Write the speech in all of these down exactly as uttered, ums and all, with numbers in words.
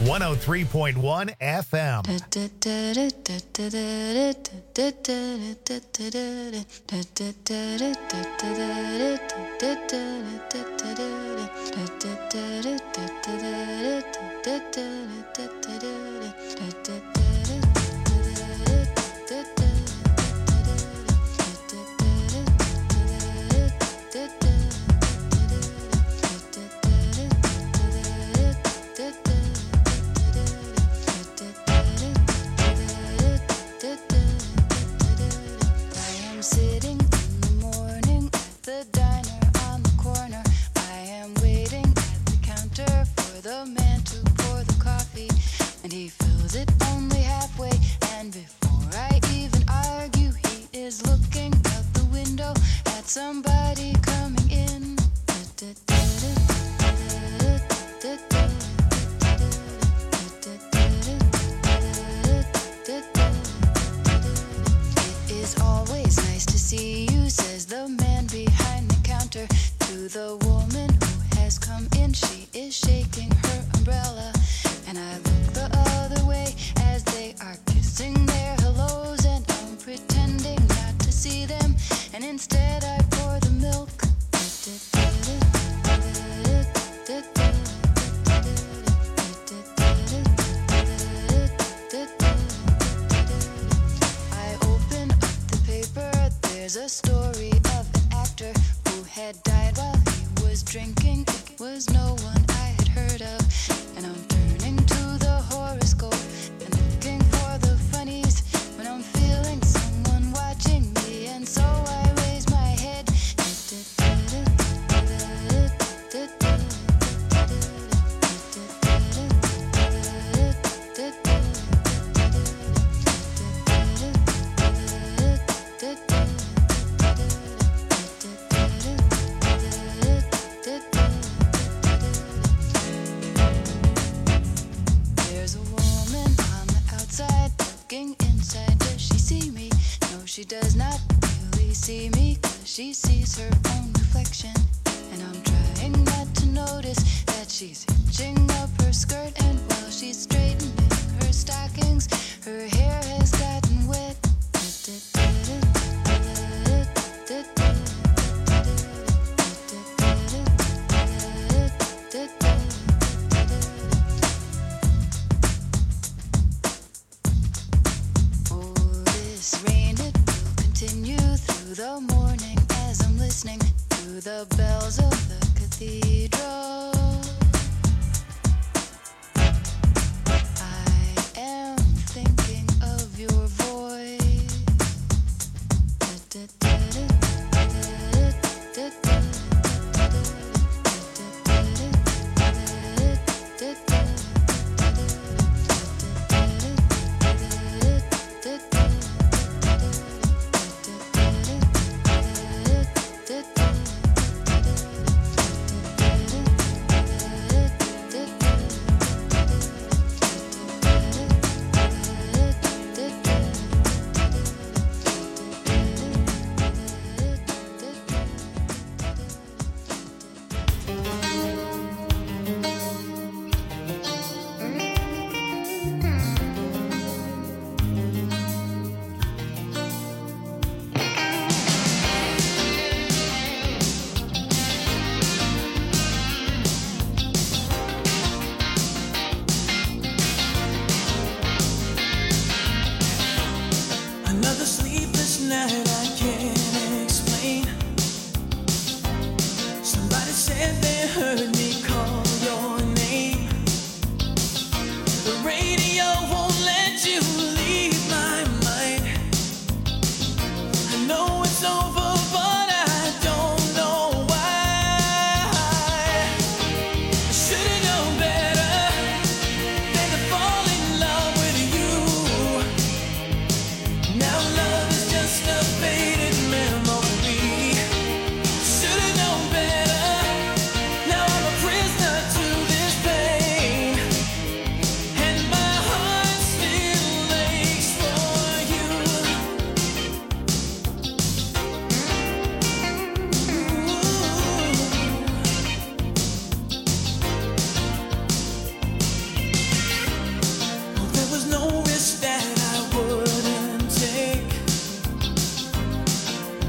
one oh three point one F M.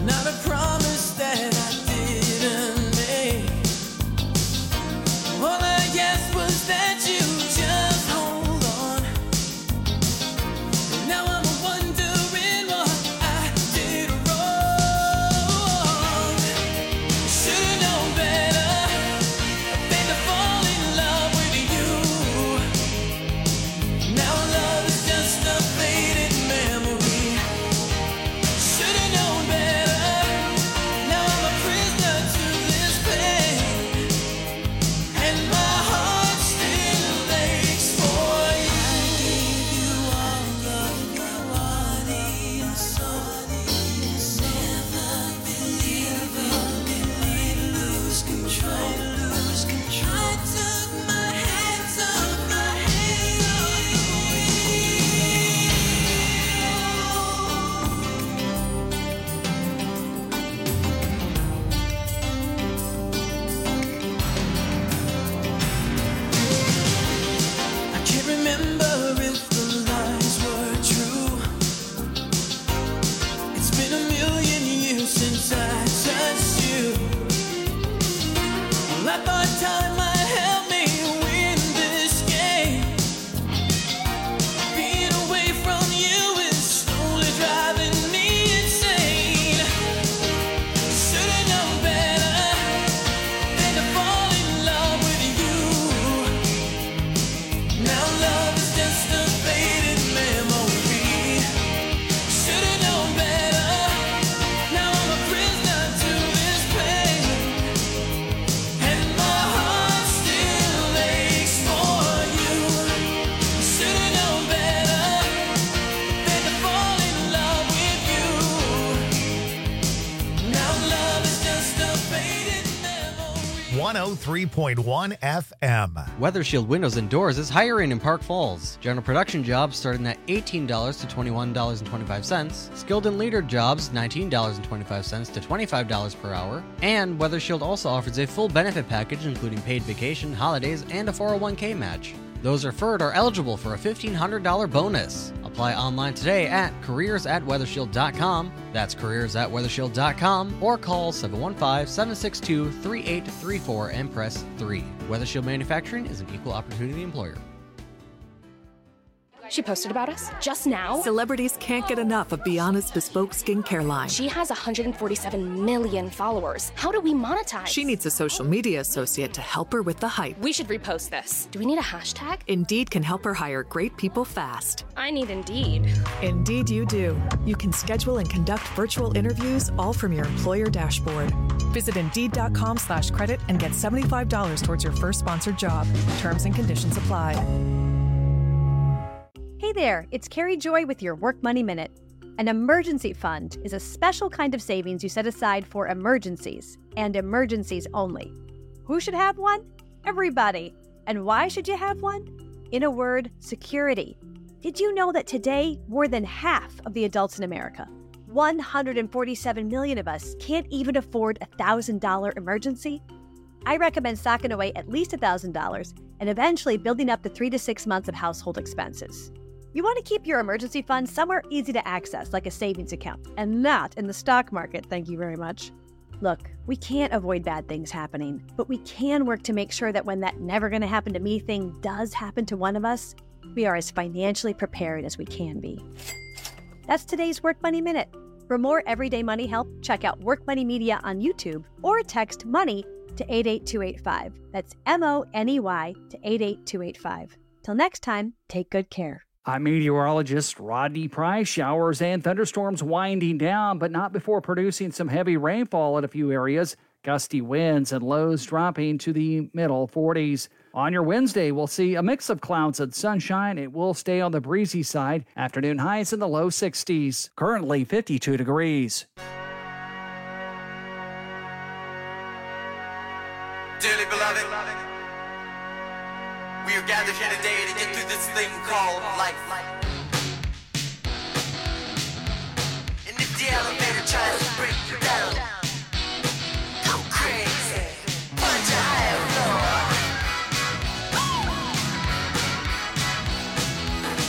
Not a promise that I didn't make. All I asked was that you just hold on. Now I'm wondering what I did wrong. Should've known better than to fall in love with you. Now love is just a faded memory. Should've known better. Now I'm a prisoner to this pain, and my heart still aches for you. I gave you all of my body and soul. Never believe it, lose control, lose control. I took my hands off my I can't remember if the lies were true. It's been a million years since I touched you. Well, I thought time might help me win this game. Being away from you is slowly driving me insane. Should've known better than to fall in love with you. Now love is just a faded memory. Should've known better. Now I'm a prisoner to this pain, and my heart still aches for you. Should've known better than to fall in love with you. Now love is just a faded memory. one oh three point one F M. WeatherShield Windows and Doors is hiring in Park Falls. General production jobs starting at eighteen dollars to twenty-one dollars and twenty-five cents. Skilled and leader jobs nineteen dollars and twenty-five cents to twenty-five dollars per hour. And WeatherShield also offers a full benefit package including paid vacation, holidays, and a four oh one k match. Those referred are eligible for a fifteen hundred dollars bonus. Apply online today at careers at weathershield dot com. That's careers at weathershield dot com, or call seven one five, seven six two, three eight three four and press three. WeatherShield Manufacturing is an equal opportunity employer. She posted about us just now. Celebrities can't get enough of Biana's bespoke skincare line. She has one hundred forty-seven million followers. How do we monetize? She needs a social media associate to help her with the hype. We should repost this. Do we need a hashtag? Indeed can help her hire great people fast. I need Indeed. Indeed you do. You can schedule and conduct virtual interviews all from your employer dashboard. Visit Indeed.com slash credit and get seventy-five dollars towards your first sponsored job. Terms and conditions apply. Hey there, it's Carrie Joy with your Work Money Minute. An emergency fund is a special kind of savings you set aside for emergencies, and emergencies only. Who should have one? Everybody. And why should you have one? In a word, security. Did you know that today, more than half of the adults in America, one hundred forty-seven million of us, can't even afford a one thousand dollars emergency? I recommend stocking away at least one thousand dollars and eventually building up to three to six months of household expenses. You want to keep your emergency fund somewhere easy to access, like a savings account, and not in the stock market, thank you very much. Look, we can't avoid bad things happening, but we can work to make sure that when that never going to happen to me thing does happen to one of us, we are as financially prepared as we can be. That's today's Work Money Minute. For more everyday money help, check out Work Money Media on YouTube or text MONEY to eight eight two eight five. That's M O N E Y to eight eight two eight five. Till next time, take good care. I'm meteorologist Rodney Price. Showers and thunderstorms winding down, but not before producing some heavy rainfall in a few areas. Gusty winds and lows dropping to the middle forties. On your Wednesday, we'll see a mix of clouds and sunshine. It will stay on the breezy side. Afternoon highs in the low sixties. Currently fifty-two degrees. Dearly beloved, we are gathered here today to get through this thing called life. And if the elevator tries to break you down, go crazy, punch a higher floor.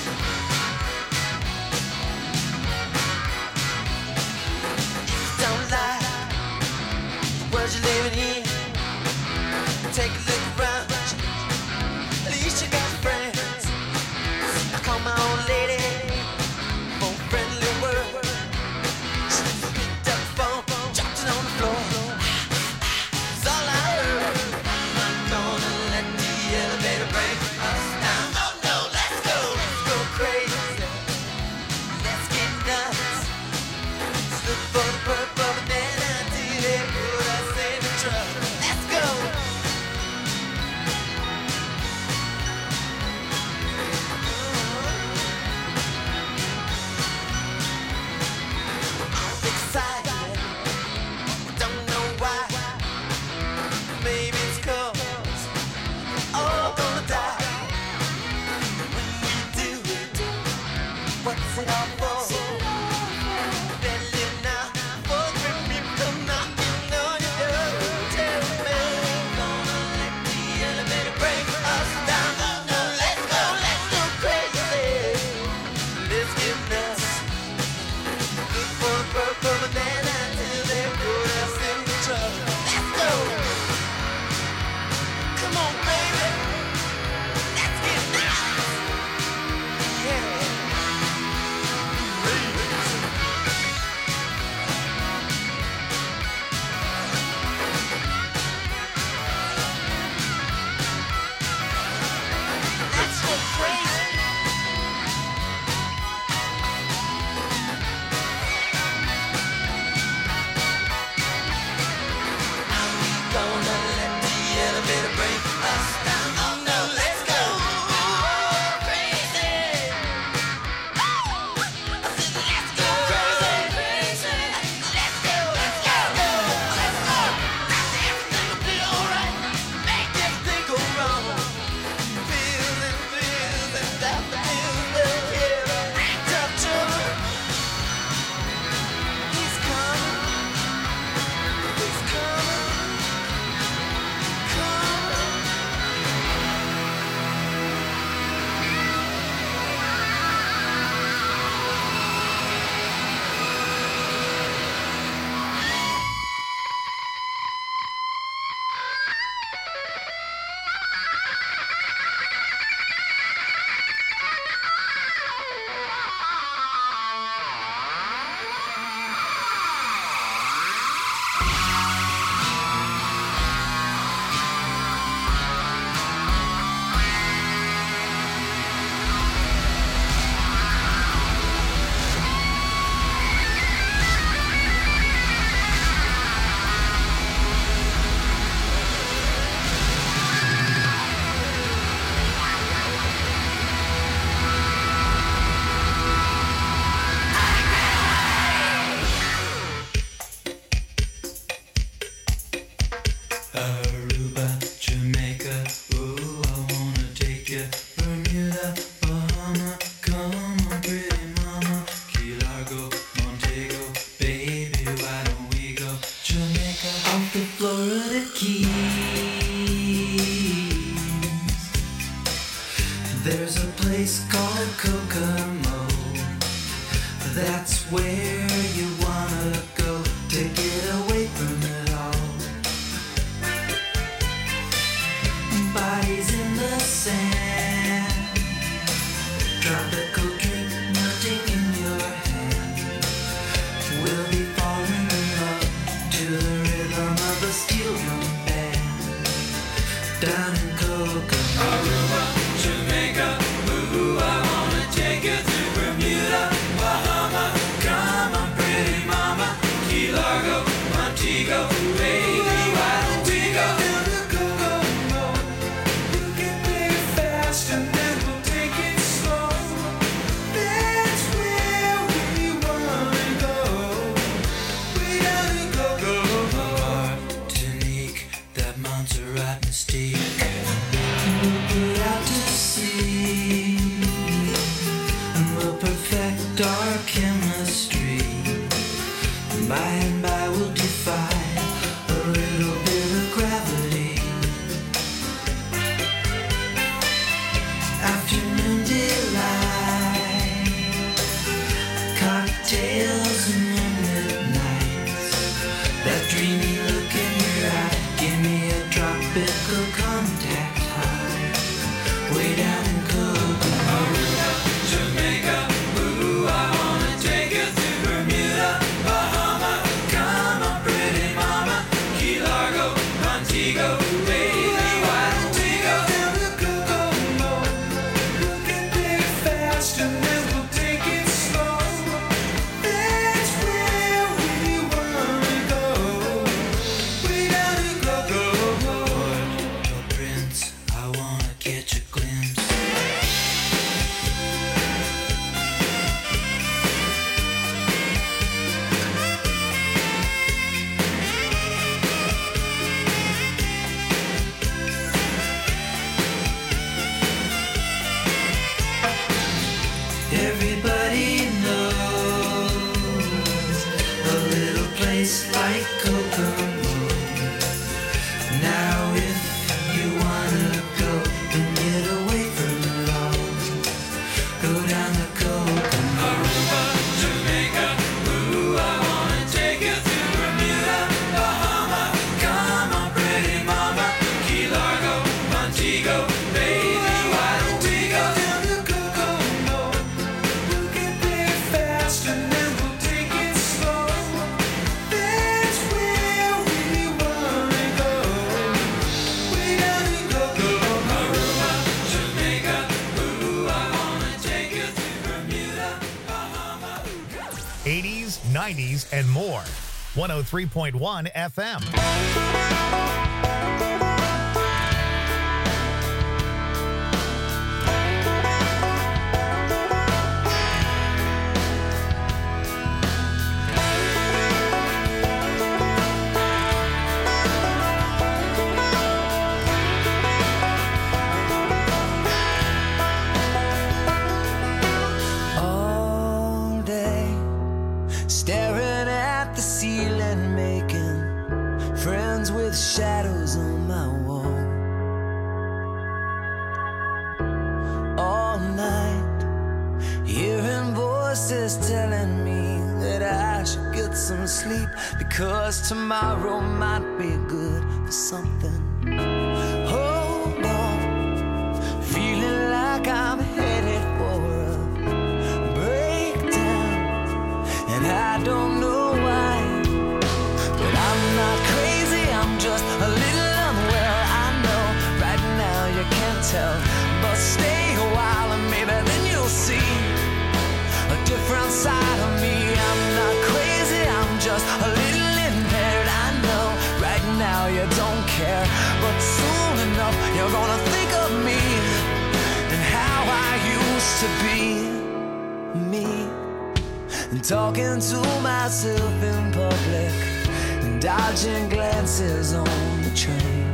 If you don't you're living here. Take a look around. At least you got friends. I call my old lady for a friendly word. She picked up the phone, dropped it on the floor. It's all I heard. I'm not gonna let the elevator break us down. Oh no, let's go, let's go crazy. Let's get nuts. Let's look for the purple banana till they put us in the truck. Let's go. I'm excited. Don't know why. Maybe it's 'cause we're all gonna die. When we do it, what's it all for? Better live now before the grim reaper come knocking on your door. Tell me, gonna let the elevator break us down. Oh no, let's go, let's go crazy. Let's get nuts. Look for the purple banana till they put us in the truck. Let's go. Come on, baby. Let's get nuts. Yeah. Let's go crazy. Gonna let the elevator break us down. Oh no, let's go crazy. I said let's go crazy. Let's go, let's go, let's go. Everything will be alright. Make everything go wrong. Feels and feels and doubt the feels will kill. Tough trouble. He's coming. He's coming. Aruba, Jamaica, ooh, I wanna take you. Bermuda, Bahama, come on, pretty mama. Key Largo, Montego, baby, why don't we go? Jamaica, off the Florida Keys. There's a place called Kokomo. That's where you wanna go to get away from it all. Bodies in the sand, tropical drink melting in your hand. We'll be falling in love to the rhythm of a steel drum band. Down in Kokomo, Aruba, Jamaica, ooh, I wanna take you to Bermuda, Bahama. Come on, pretty mama, Key Largo, Montego, baby, why don't we go? And then we'll take it slow. That's where we wanna go. We gotta go, go, go. Martinique, that Montserrat mystique. We'll put out to sea, and we'll perfect our chemistry. By and by we'll defy a little bit of gravity. Afternoon delight, cocktails and moonlit nights. That dreamy look in your like Kokomo. Now if you wanna go and get away from it all, go down the Kokomo. Aruba, Jamaica, ooh, I wanna take you to Bermuda, Bahama. Come on, pretty mama, Key Largo, Montego, baby, why don't we go down the Kokomo? We'll get there fast and then we'll take it slow. That's where we wanna go. We down in Kokomo. Aruba, Jamaica, ooh, I wanna take you to Bermuda, Bahama. eighties, nineties, and more. one oh three point one F M. All day, staring at the ceiling, making friends with shadows on my wall. All night, hearing voices telling me that I should get some sleep, because tomorrow might be good for something. Hold on, feeling like I'm headed for a breakdown, and I don't know why, but I'm not crazy, I'm just a little unwell. I know right now you can't tell, but stay a while and maybe then you'll see a different side of me. I'm not crazy, I'm just a little impaired. I know right now you don't care, but soon enough you're gonna think of me and how I used to be me, and talking to myself in public and dodging glances on the train.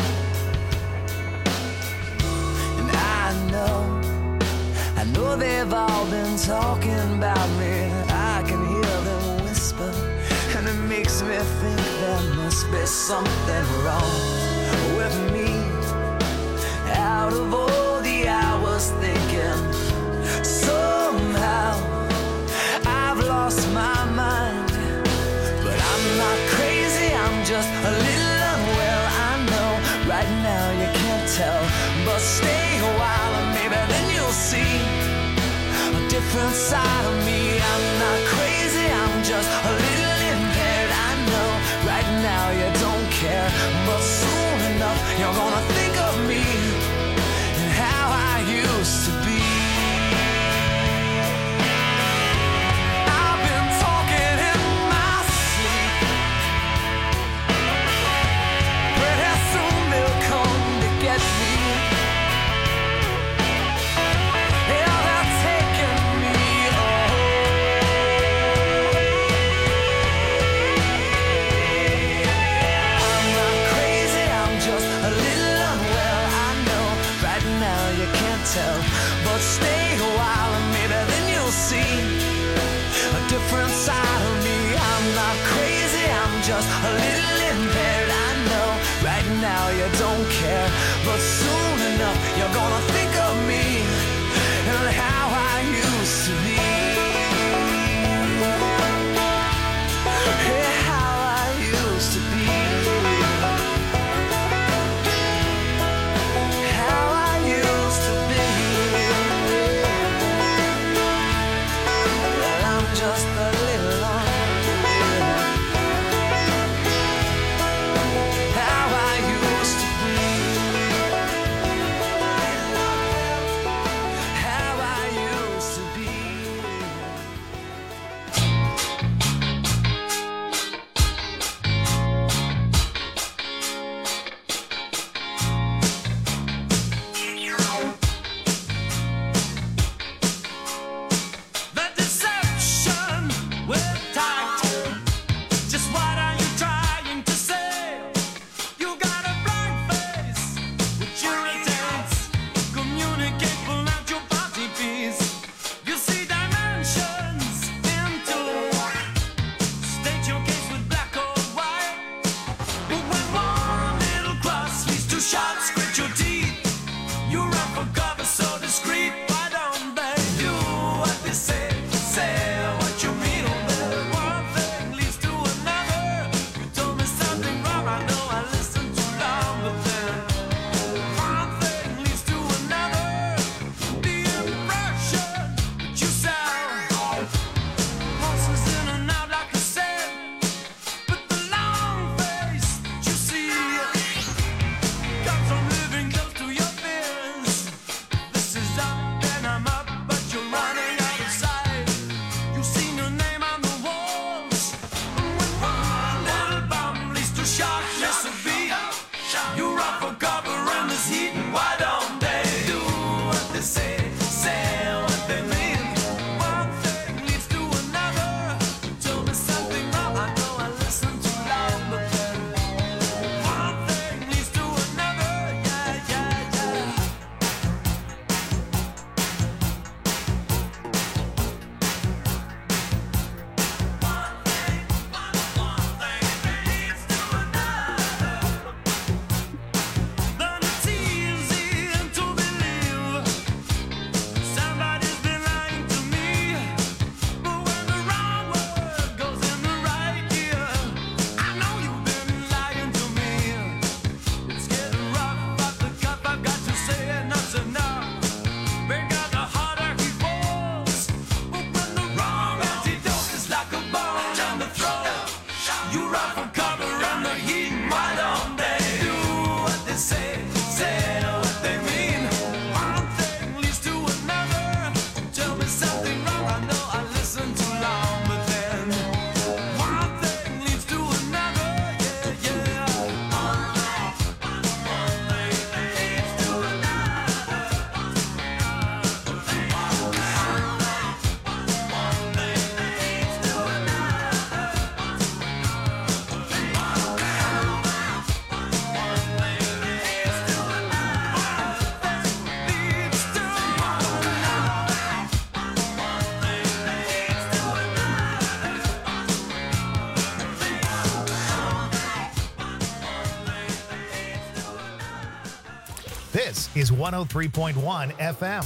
And I know, I know they've all been talking about me. I can hear them whisper, and it makes me think there must be something wrong with me. Out of all the hours thinking, somehow I've lost my mind. But I'm not crazy, I'm just a little unwell. I know right now you can't tell, but stay a while and maybe then you'll see a different side of me. I'm not crazy, I'm just a little impaired. I know right now you don't care, but soon enough you're gonna think of me and how I used to be. I've been talking in my sleep. Pretty soon they'll come to get me. Yeah, they're taking me away. I'm not crazy, I'm just a little unwell. I know right now you can't tell, but stay a while and maybe then you'll see a different side of me. I'm not crazy, I'm just a little impaired. I know right now you don't care, but soon enough you're gonna think of me and how I used to be. Yeah, how I used to be. How I used to be. Well, I'm just a little unreal. How I used to be. This is one oh three point one F M.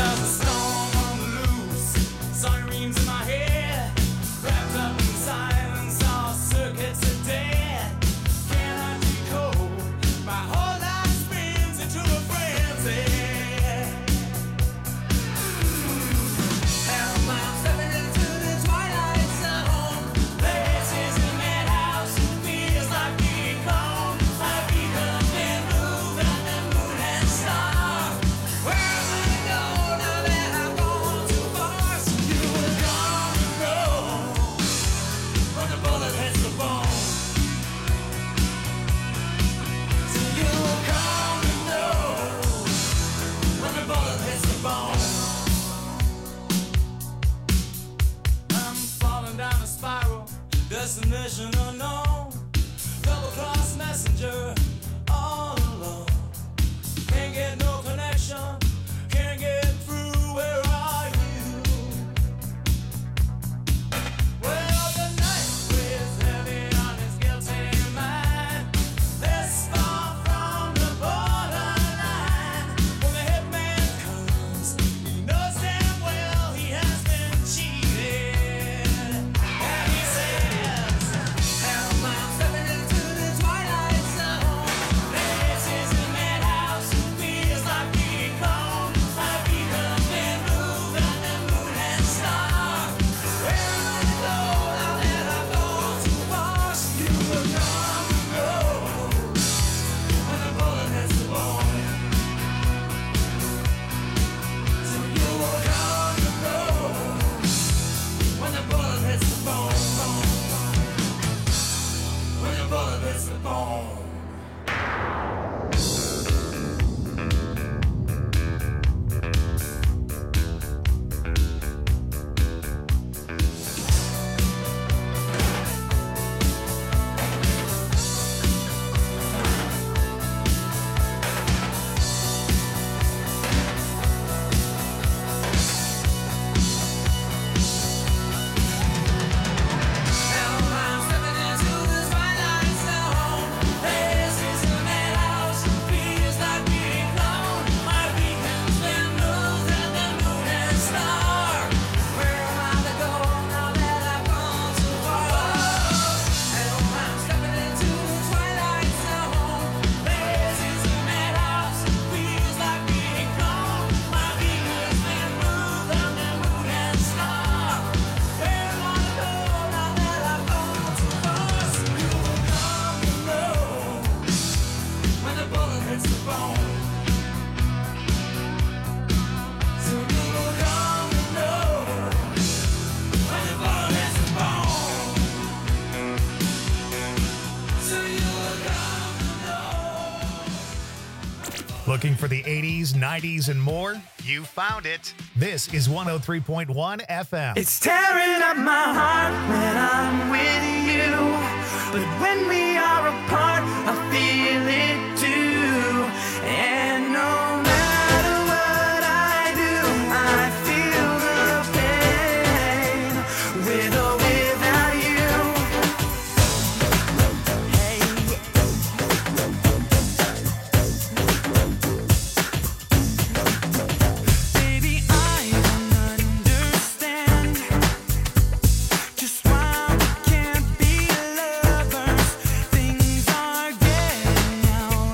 Sirens in my head, wrapped up in silence. Destination unknown, double cross messenger, all alone. Can't get no connection, can't get through. Where are you? Well, the night weighs heavy on his guilty mind. This far from the borderline. When the hitman comes, he knows damn well he has been cheated. And he says, "Hell, I'm stepping into the twilight zone. This is a madhouse, feels like being gone. My feet have been moved on the moon and star. Where am I to go now that I've gone too far? So you will come and go when the bullet hits the bone. So you will come and go when the bullet hits the bone. When the bullet hits the bone." Now I'm stepping into the twilight zone. This is a madhouse, feels like being gone. My beacon's been moved and the moon and star. Where am I to go now that I've gone too far? Now I'm stepping into the twilight zone. This is a madhouse, feels like being gone. My beacon's been moved and the moon and star. Where am I to go now that I've gone too far? So you will come and know when the bullet hits the bone. So you will come and know when the bullet hits the bone. So you will come and know. Looking for the eighties, nineties, and more? You found it. This is one oh three point one F M. It's tearing up my heart when I'm with you, but when we are apart, I feel it too. And no matter what I do, I feel the pain with or without you. Hey. Baby, I don't understand just why we can't be lovers. Things are getting out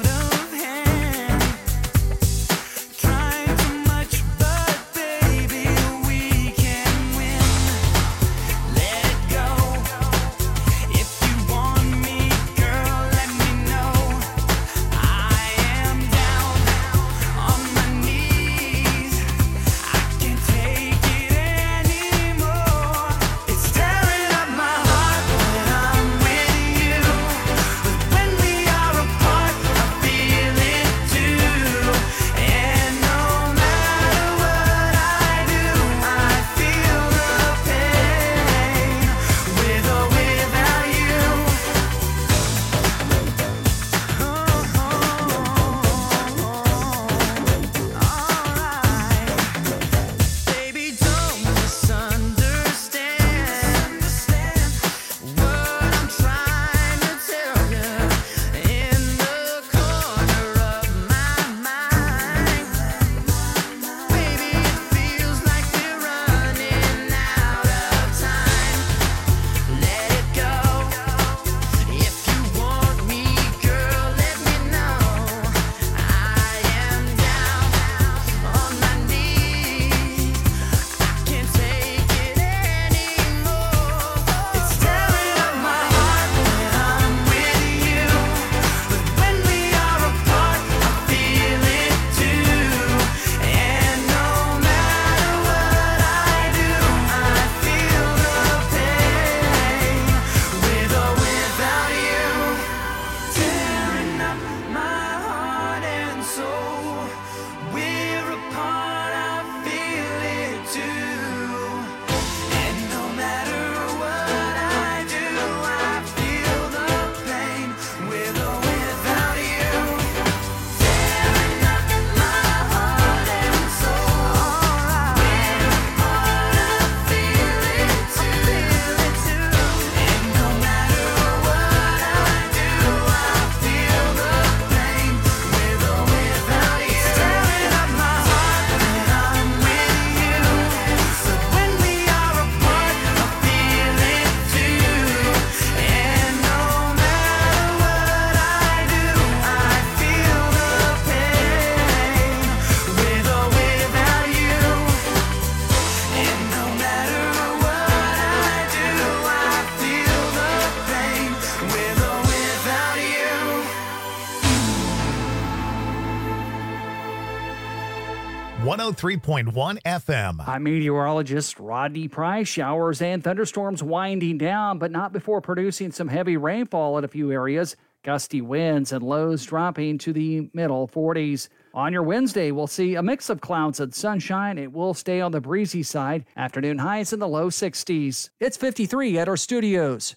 three point one F M. I'm meteorologist Rodney Price. Showers and thunderstorms winding down, but not before producing some heavy rainfall in a few areas. Gusty winds and lows dropping to the middle forties. On your Wednesday, we'll see a mix of clouds and sunshine. It will stay on the breezy side. Afternoon highs in the low sixties. It's fifty-three at our studios.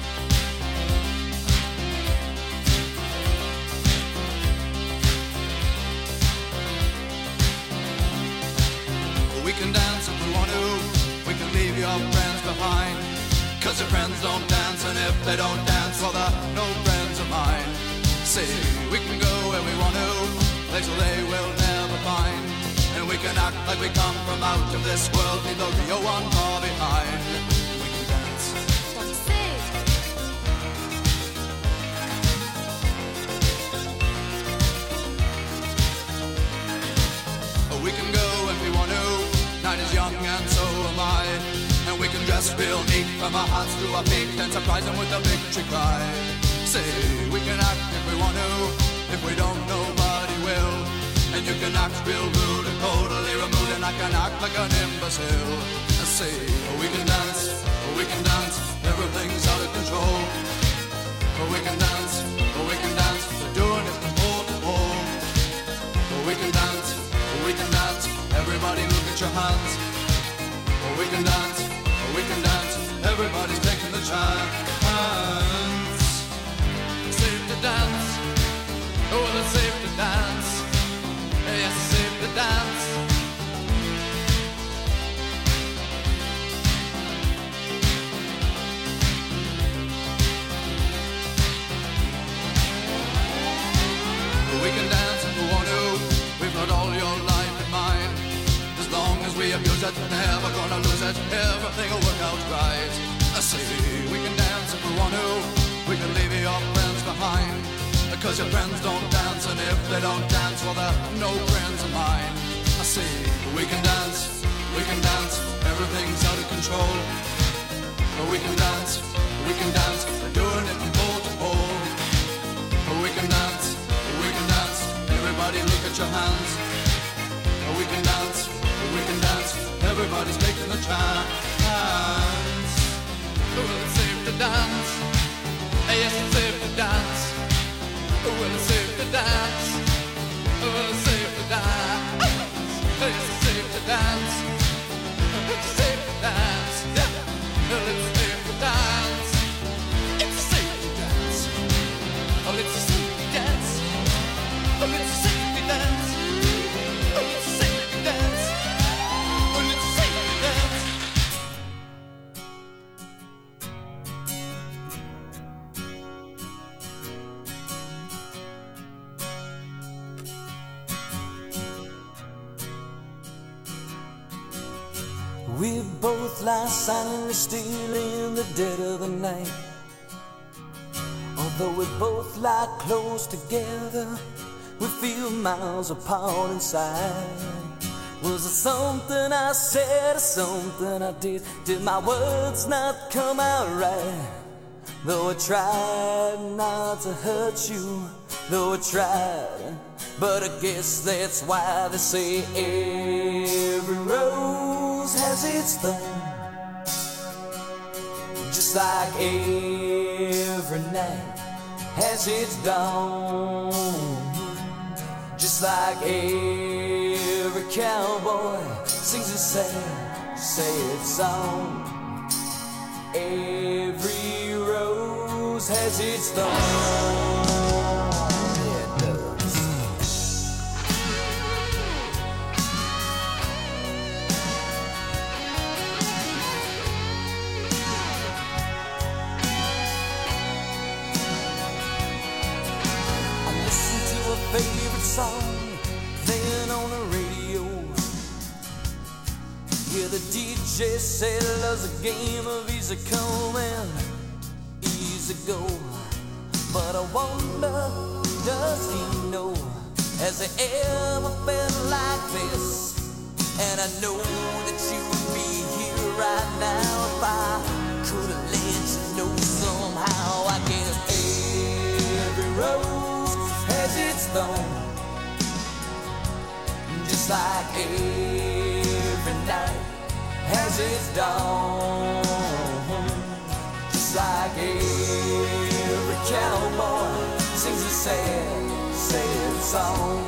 We can dance if we want to. We can leave your friends behind. Cause your friends don't dance, and if they don't dance, well, they're no friends of mine. See, we can go where we want to. Places they will never find. And we can act like we come from out of this world, leave the real one far behind. We can dance. Oh, we can go if we want to. Night is young and so am I. And we can dress real neat from our hearts to our feet and surprise them with a victory cry. Say, we can act if we want to. If we don't, nobody will. And you can act real rude and totally removed, and I can act like an imbecile. I say, oh, we can dance, oh, we can dance, everything's out of control. Oh, we can dance, oh, we can dance, we're doing it from pole to pole. Oh, we can dance, oh, we can dance, everybody look at your hands. Oh, we can dance, oh, we can dance, everybody's taking the chance. Safe to dance. Oh, it's safe to dance. Yes, it's safe to dance. We can dance if we want to. We've got all your life in mind. As long as we abuse it, never gonna lose it. Everything will work out right. I say we can dance if we want to. We can leave your friends behind. Because your friends don't dance, and if they don't dance, well, they're no friends of mine. I see, we can dance, we can dance, everything's out of control. But we can dance, we can dance, we're doing it from pole to pole. But we can dance, we can dance, everybody look at your hands. But we can dance, we can dance, everybody's taking the chance. Well, it's safe to dance, yes, it's safe to dance. Well, it's safe to dance. Well, it's safe to dance. It's safe to dance. It's safe to dance. Yeah. Well, it's safe to dance. It's safe to dance. Oh, it's safe to dance. Oh, it's safe to dance. Oh, it's safe to dance. Oh, it's safe to dance. We both lie silently still in the dead of the night. Although we both lie close together, we feel miles apart inside. Was it something I said or something I did? Did my words not come out right? Though I tried not to hurt you, though I tried, but I guess that's why they say every rose has its thorn. Just like every night has its dawn. Just like every cowboy sings a sad, sad song. Every rose has its thorn. Favorite song playing on the radio. Yeah, the D J said love's a game of easy come and easy go. But I wonder, does he know? Has he ever felt like this? And I know that you would be here right now if I could have let you know somehow. I guess every rose has its thorn. Just just like every night has its dawn. Just like every cowboy sings a sad, sad song.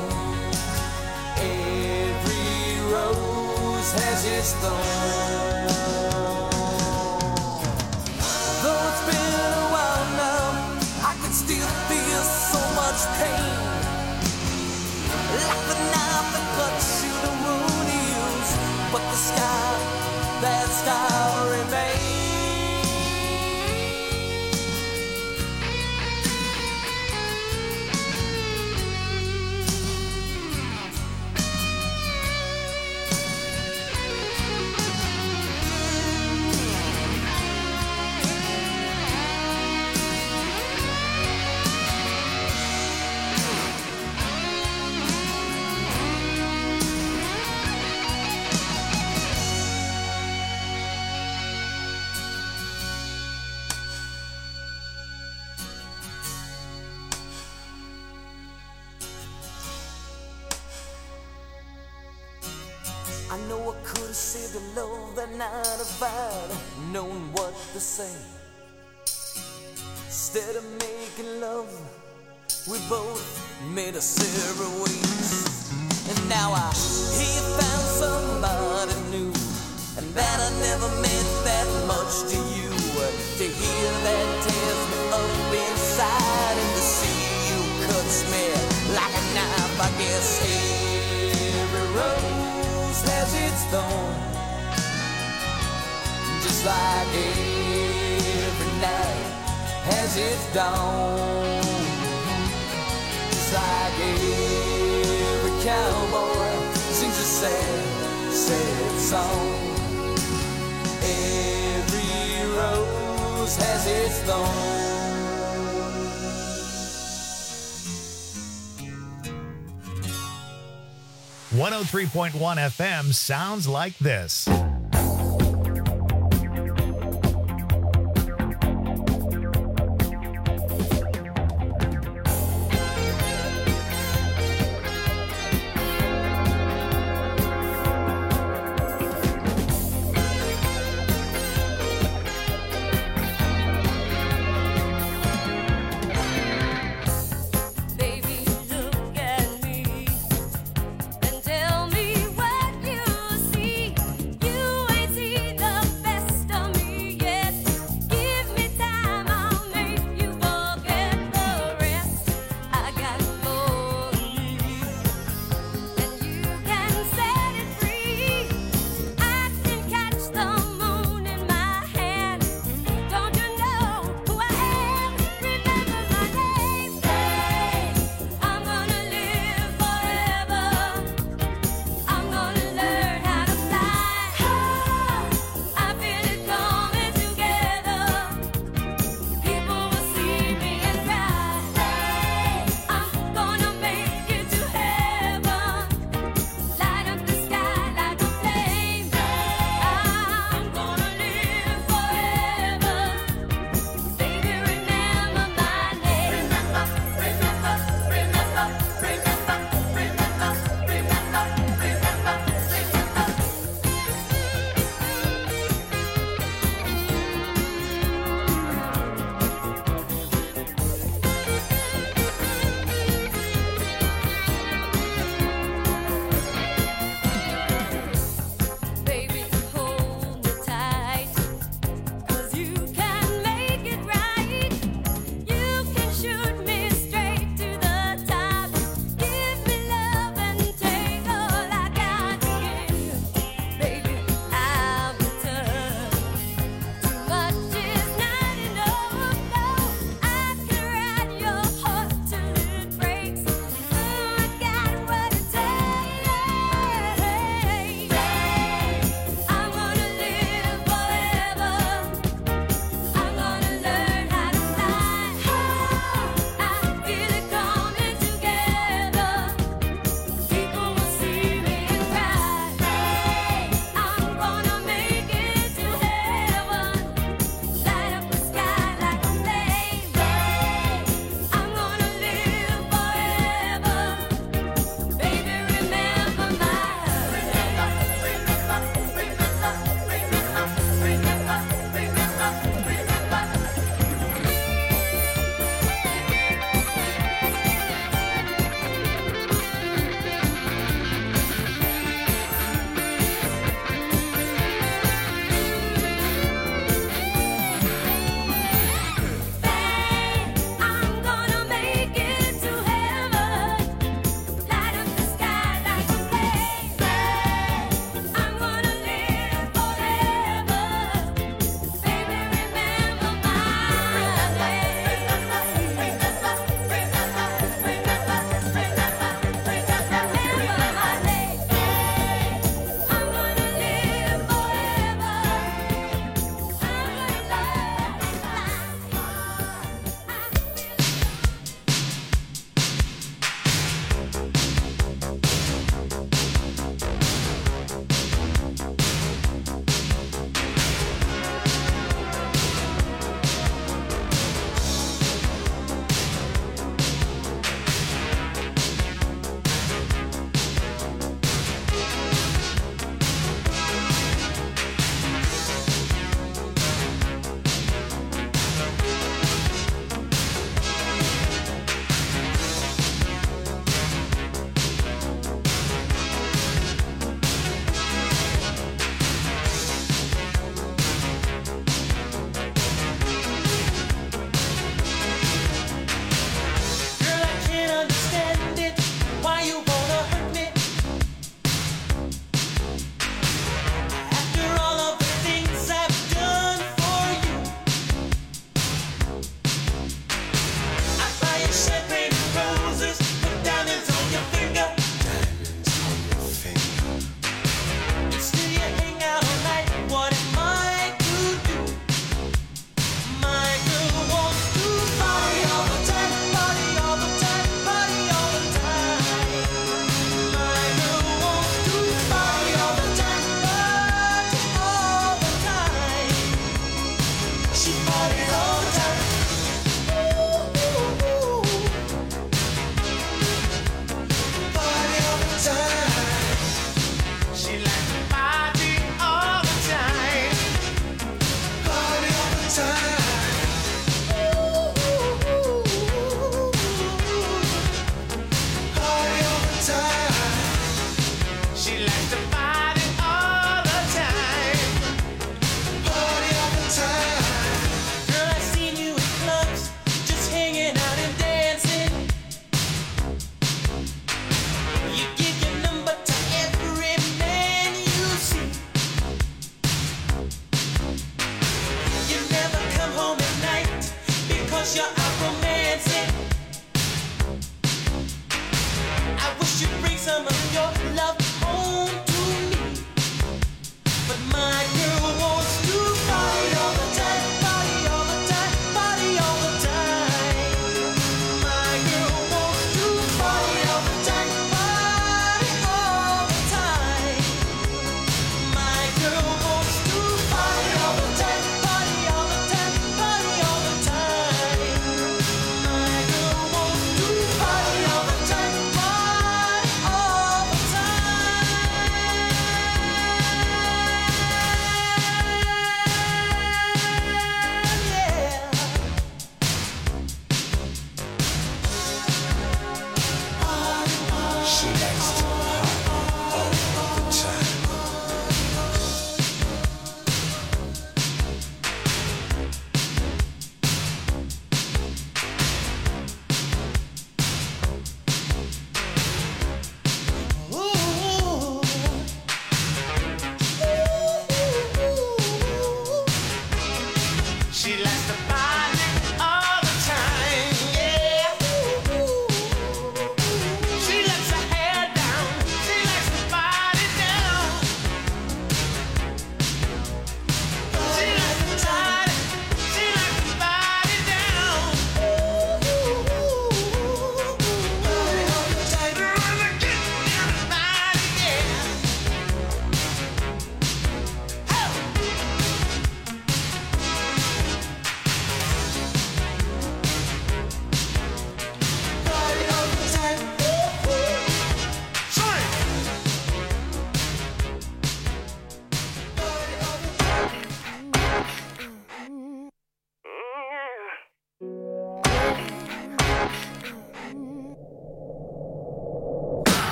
Every rose has its thorn. Though it's been a while now, I can still feel so much pain. Like the knife that cuts you the wound heals, but the scar, that scar remains. I know I could have saved the love that night if I'd known what to say. Instead of making love, we both made a separate ways. And now I hear you found somebody new, and that I never meant that much to you. To hear that tears me up inside, and to see you cuts me like a knife. I guess every rose has its thorn, just like every night has its dawn. Just like every cowboy sings a sad, sad song. Every rose has its thorn. one oh three point one F M sounds like this. Baby, look at me and tell me what you see. You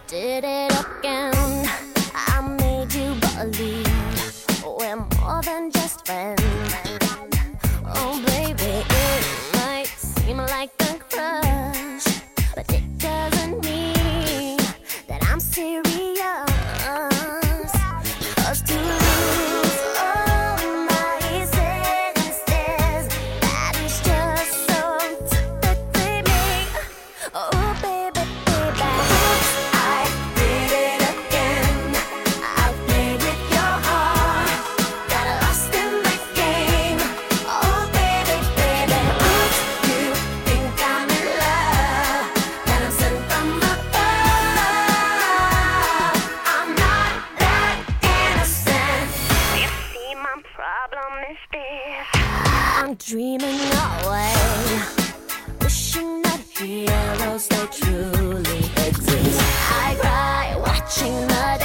did it again. I made you believe we're more than just friends. Oh, baby, it might seem like a crush, but it doesn't mean that I'm serious. 'Cause to lose all my senses, that is just so typically me. Oh, baby, baby, oops, I did it again. I played with your heart, got lost in the game. Oh, baby, baby, oops, you think I'm in love, that I'm sent from above. I'm not that innocent. You see, my problem is this: I'm dreaming away, wishing that heroes they truly exist. I cry watching the